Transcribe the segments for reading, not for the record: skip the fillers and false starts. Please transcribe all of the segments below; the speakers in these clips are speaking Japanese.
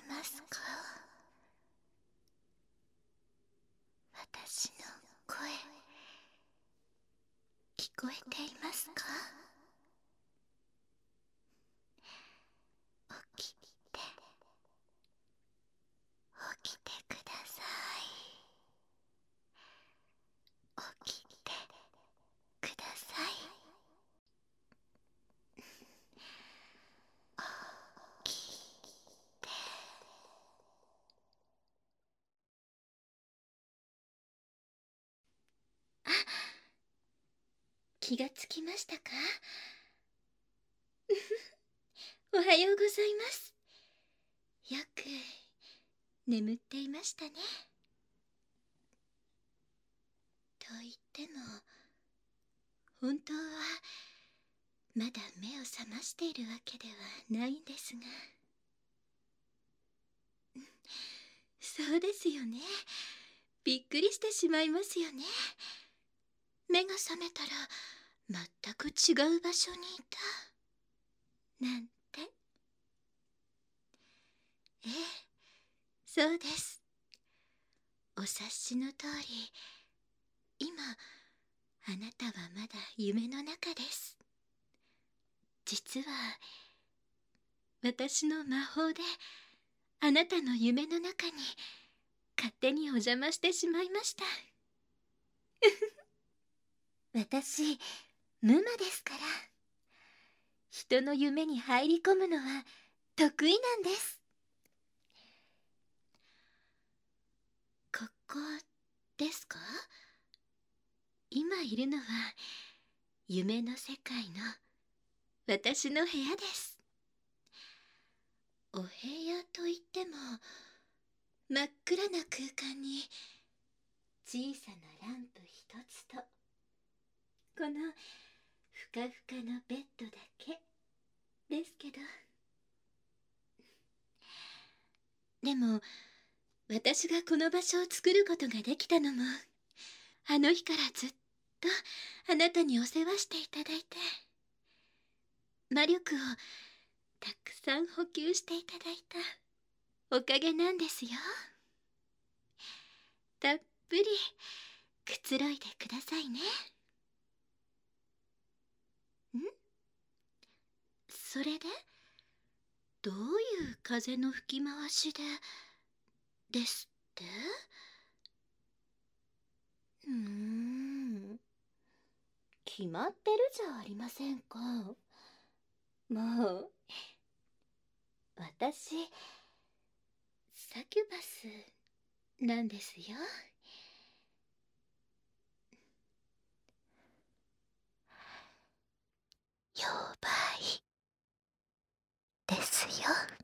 ますか？私の声、聞こえていますか？起きて、起きてください。起きてください。起きて。あ、気がつきましたか？おはようございます。よく眠っていましたね。と言っても、本当はまだ目を覚ましているわけではないんですが。そうですよね。びっくりしてしまいますよね。目が覚めたら全く違う場所にいたなんて。ええ、そうです。お察しの通り、今あなたはまだ夢の中です。実は私の魔法であなたの夢の中に勝手にお邪魔してしまいました。私、ムマですから。人の夢に入り込むのは得意なんです。ここですか？今いるのは夢の世界の私の部屋です。お部屋といっても真っ暗な空間に小さなランプ一つとこのふかふかのベッドだけですけど。でも私がこの場所を作ることができたのもあの日からずっとあなたにお世話していただいて、魔力をたくさん補給していただいたおかげなんですよ。たっぷりくつろいでくださいね。ん？それでどういう風の吹き回しですって？決まってるじゃありませんか。もう私サキュバスなんですよ。妖媒ですよ。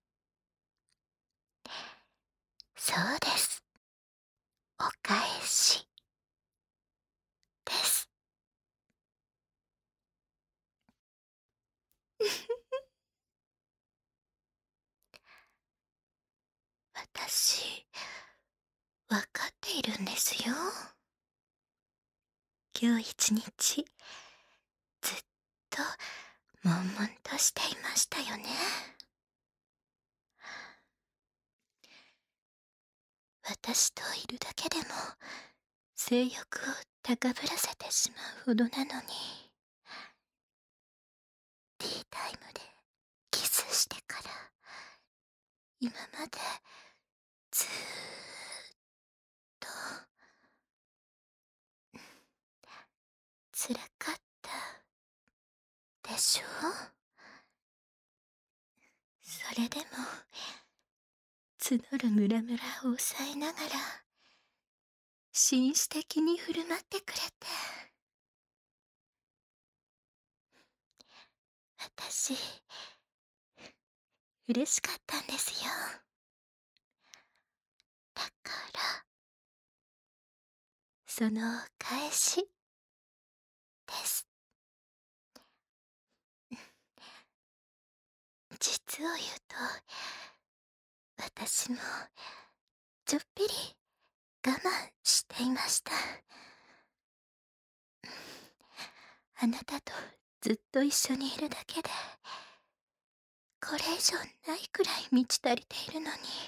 そうです。お返しです。私、わかっているんですよ。今日一日、ずっと悶々としていましたよね。私といるだけでも、性欲を高ぶらせてしまうほどなのに、ティータイムでキスしてから、今までずーっと、辛かったでしょ？それでも募るムラムラを抑えながら紳士的に振る舞ってくれて、私嬉しかったんですよ。だからそのお返しです。実を言うと私もちょっぴり我慢していました。あなたとずっと一緒にいるだけで、これ以上ないくらい満ち足りているの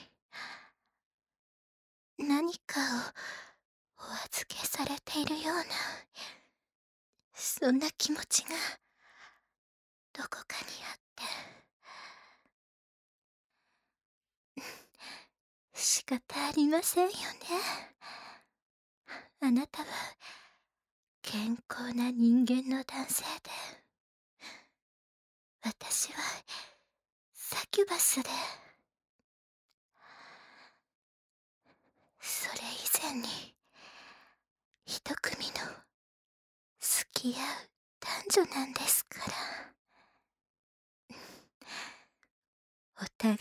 に、何かをお預けされているような、そんな気持ちがどこかにあって、仕方ありませんよね。あなたは健康な人間の男性で、私はサキュバスで、それ以前に一組の付き合う男女なんですから。お互い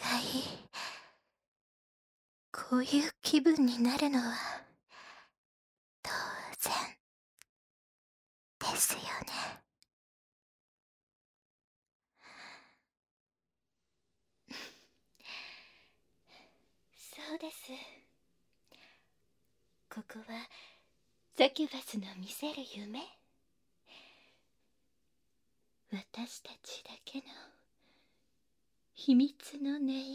こういう気分になるのは当然ですよね。そうです。ここはサキュバスの見せる夢。私たちだけの秘密の音や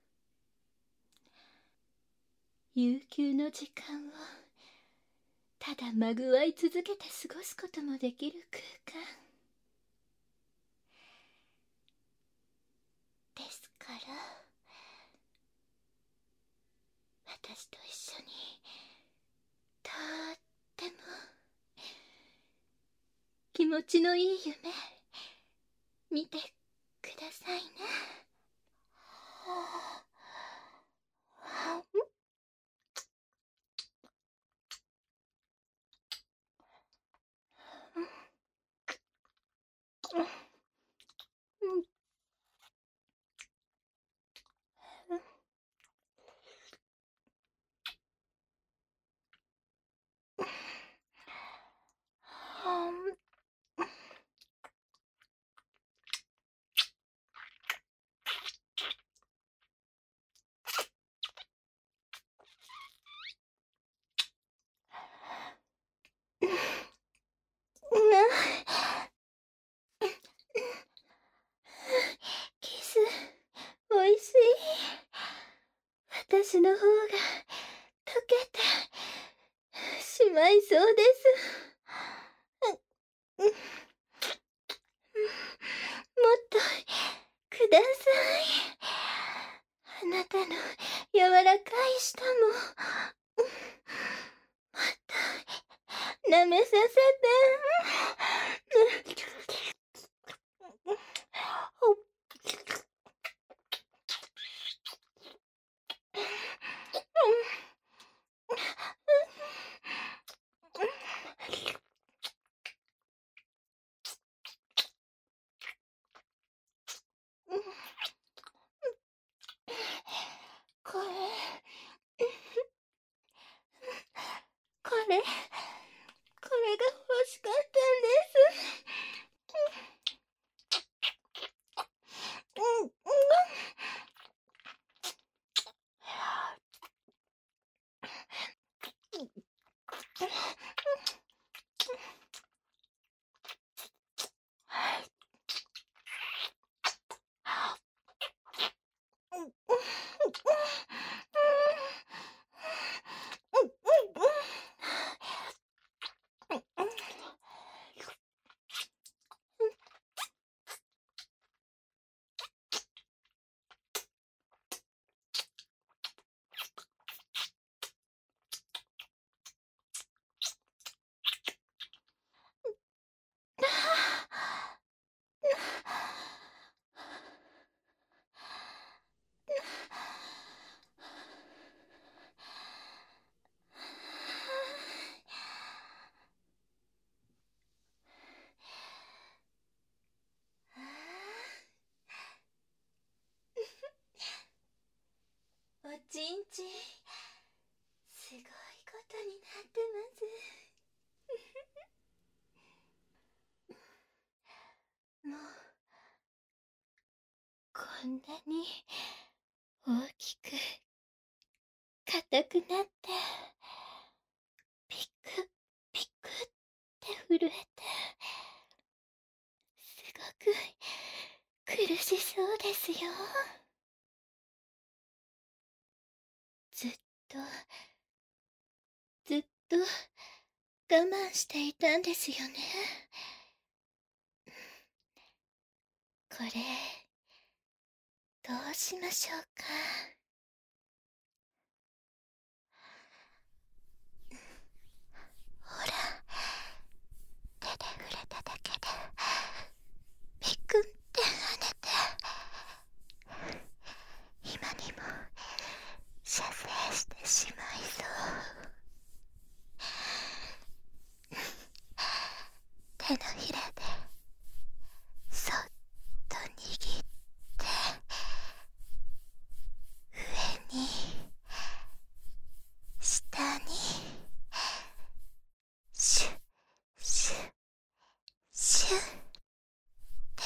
悠久の時間をただまぐわい続けて過ごすこともできる空間ですから、私と一緒にとっても気持ちのいい夢見てくださいね。キス、おいしい。私の方が溶けてしまいそうです。もっとください。あなたの柔らかい舌ももっと舐めさせて。これ、これが欲しかったんです。おちんちん、すごいことになってます。もうこんなに大きく硬くなって、ピクピクって震えて、すごく苦しそうですよ。ずっとずっと我慢していたんですよね。これどうしましょうか。ほら、手で触れただけでピクンって跳ねて、今にも射精してしまいそう。手のひらでそっと握って上に下にシュッシュッシュッって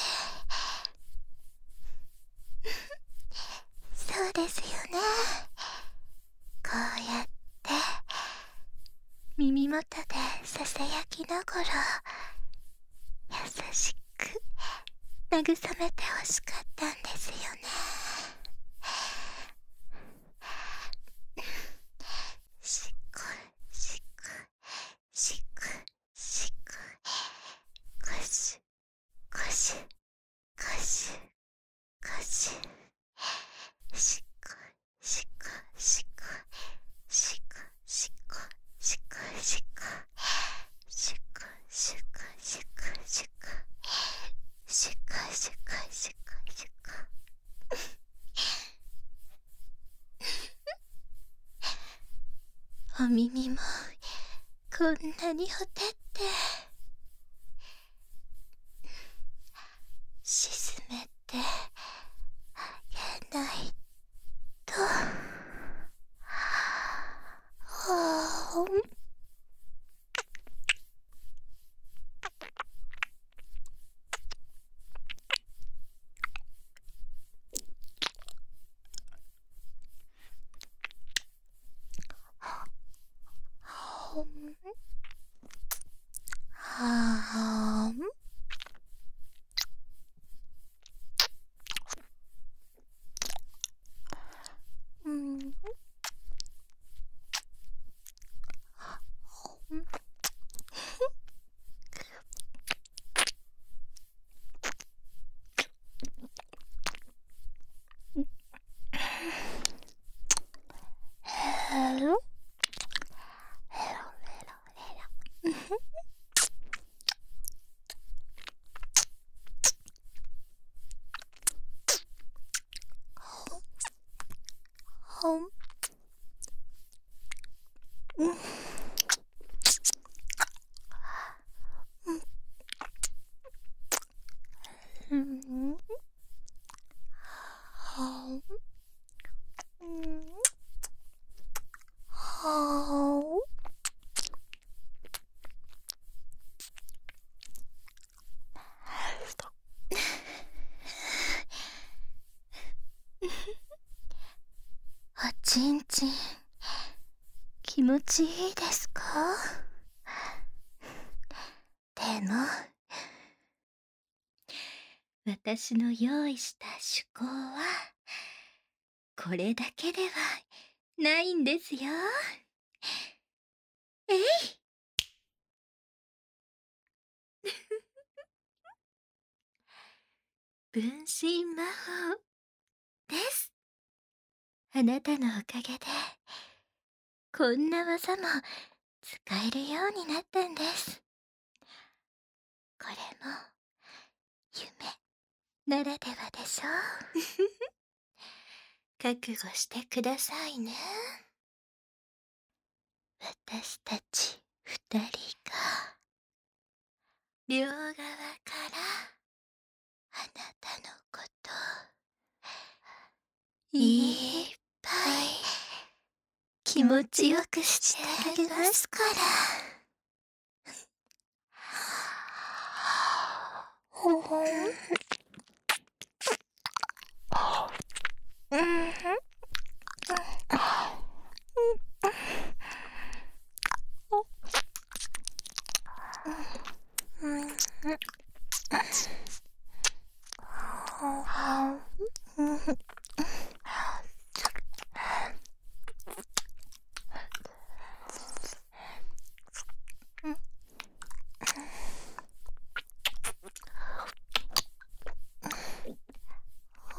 そうですよね。こうやって耳元でささやきながら優しく慰めてほしかったんですよね。しこしこしこしここしこしこしこししこしこしこしこしこしこしこしこしこしこしこしこしこしこしこお耳もこんなにほてって沈めてあげないと。おちんちん気持ちいいですか？でも私の用意した趣向はこれだけではないんですよ。えい分身魔法です。あなたのおかげでこんな技も使えるようになったんです。これも夢ならではでしょう。覚悟してくださいね。私たち二人が両側からあなたのこといっぱい気持ちよくしてあげますから。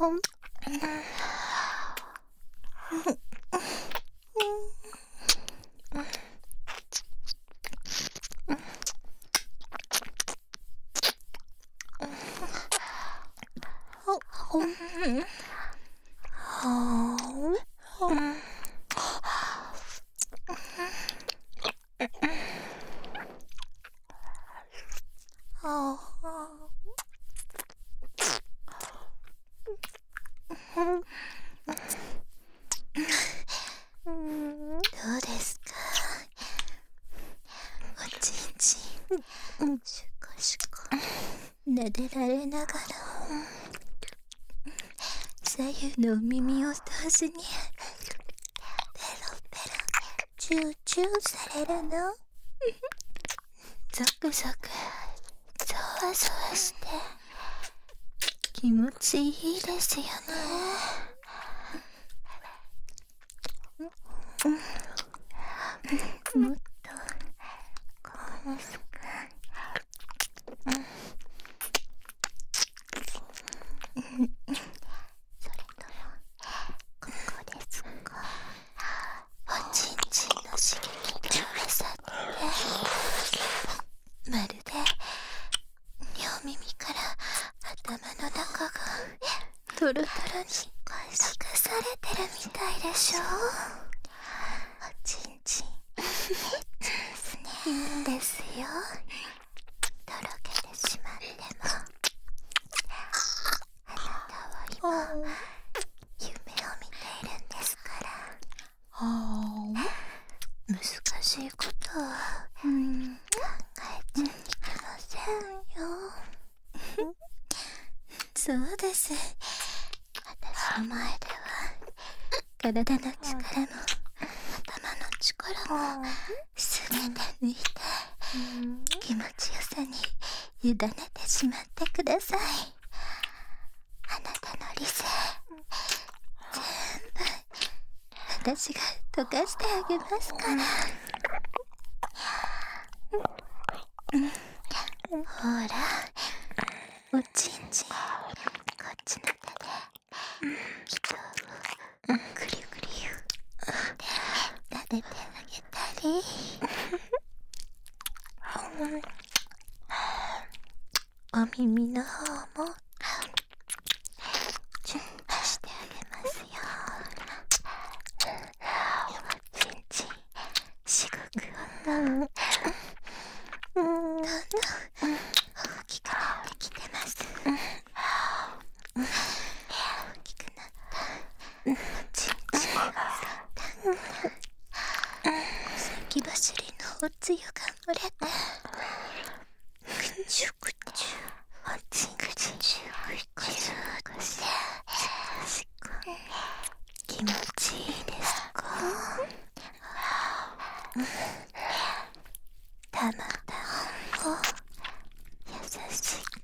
どうですか、おちんちん。シュコシュコ撫でられながら左右のお耳を同時にペロペロチューチューされるの。ゾクゾクゾワゾワして気持ちいいですよね。もっとこうですか。それともここですか。おちんちんの刺激が勝ってまるで両耳から頭の中がトロトロに溶かされてるみたいでしょ。おちんちんエッチですね。いいんですよ。とろけてしまってもあなたは今夢を見ているんですから。難しいことは考えちゃいけませんよ。そうです。私の前では体の力も頭の力もすべて抜いて気持ちよさに委ねてしまってください。あなたの理性全部私が溶かしてあげますから。ほら、おちんちんこっちの手で人をくりくり撫でてあげたりお耳の方もチュンとしてあげますよ。おちんちんしごく音どんどん大きくなってきてます。大きくなったおちんちんの先走りのおつゆが漏れてくちゅくちゅおちんちんくちゅくちゅ気持ちいいですか。たまたまを優しく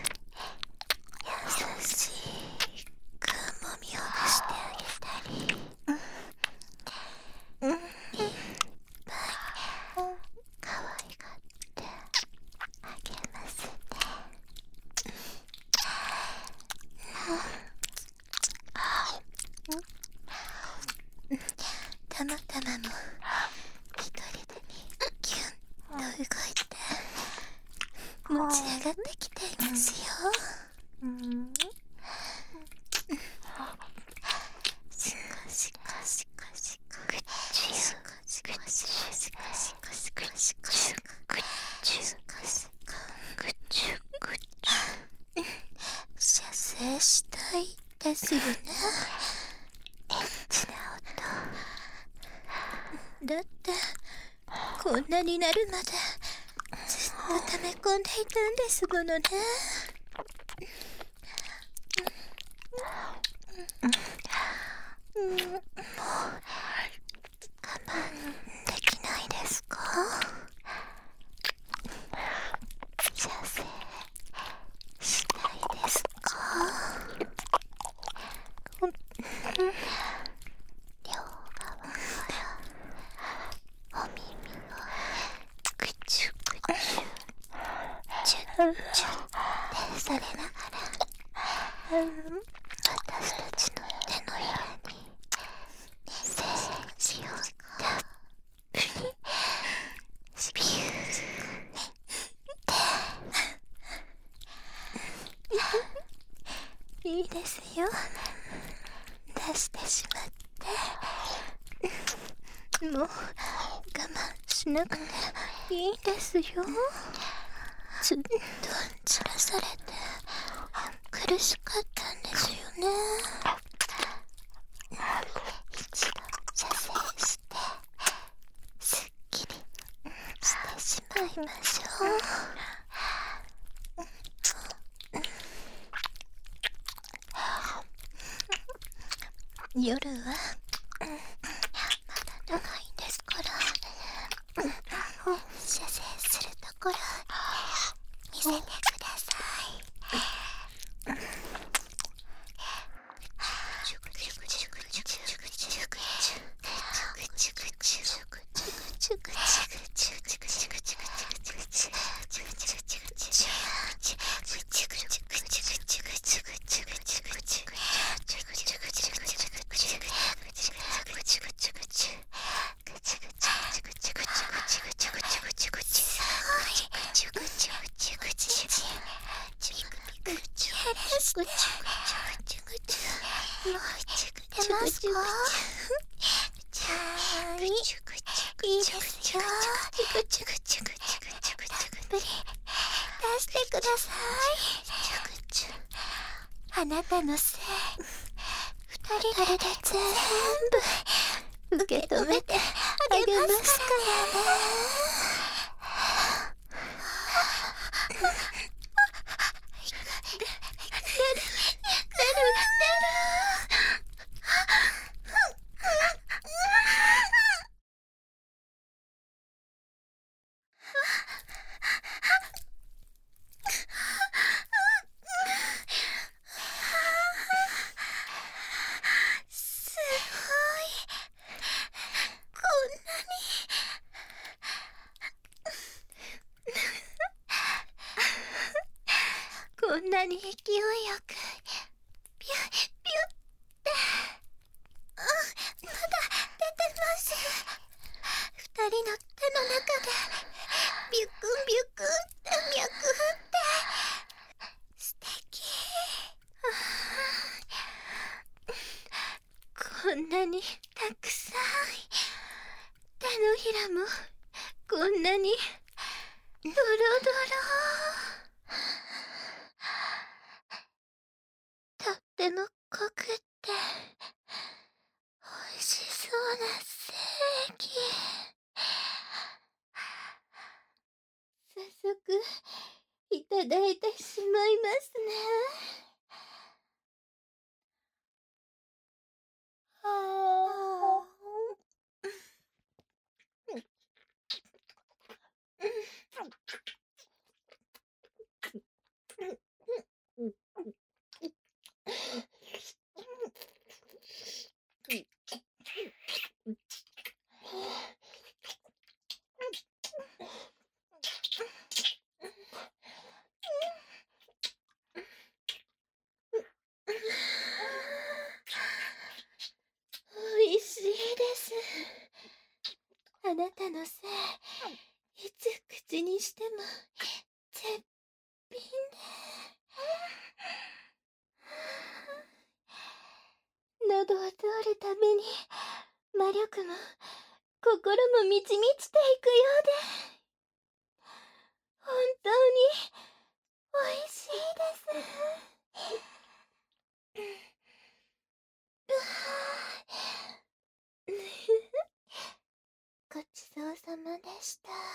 優しくもみほぐしてあげたりいっぱい可愛がってあげますね。たまたまも一人でにキュンと動いて持ち上がってきていますよ。シコシコシコシコグッチュシコシコシコシコシコシコシコシコグッチュシコシコグッチュグッチュ射精したいですよね。エッチな音だってこんなになるまでずっと溜め込んでいたんですものね。もう我慢できないですか。射精したいですか。両側からお耳をぐちゅぐちゅチュッチュッってされながら私たちの手のひらにメッセージをたっぷりビューいいですよ、出してしまってもう我慢しなくていいですよ。ずっと散らされて苦しかったんですよね。一度射精してすっきりしてしまいましょう。夜はまだ長いんですから射精するところ見せてください。あなたのせい、二人で全部受け止めてあげますからね。すごい、こんなに勢いよくピュッピュッってまだ出てます。二人の手の中でビュクンビュクンって脈って素敵。こんなにたくさん、手のひらもこんなにドロドロ。とっても濃くって美味しそうなステーキ。早速いただいてしまいますね。はあ。美味しいです。あなたのせい、いつ口にしても絶品で。喉を通るために魔力も心も満ち満ちていくようで本当に美味しいです。ごちそうさまでした。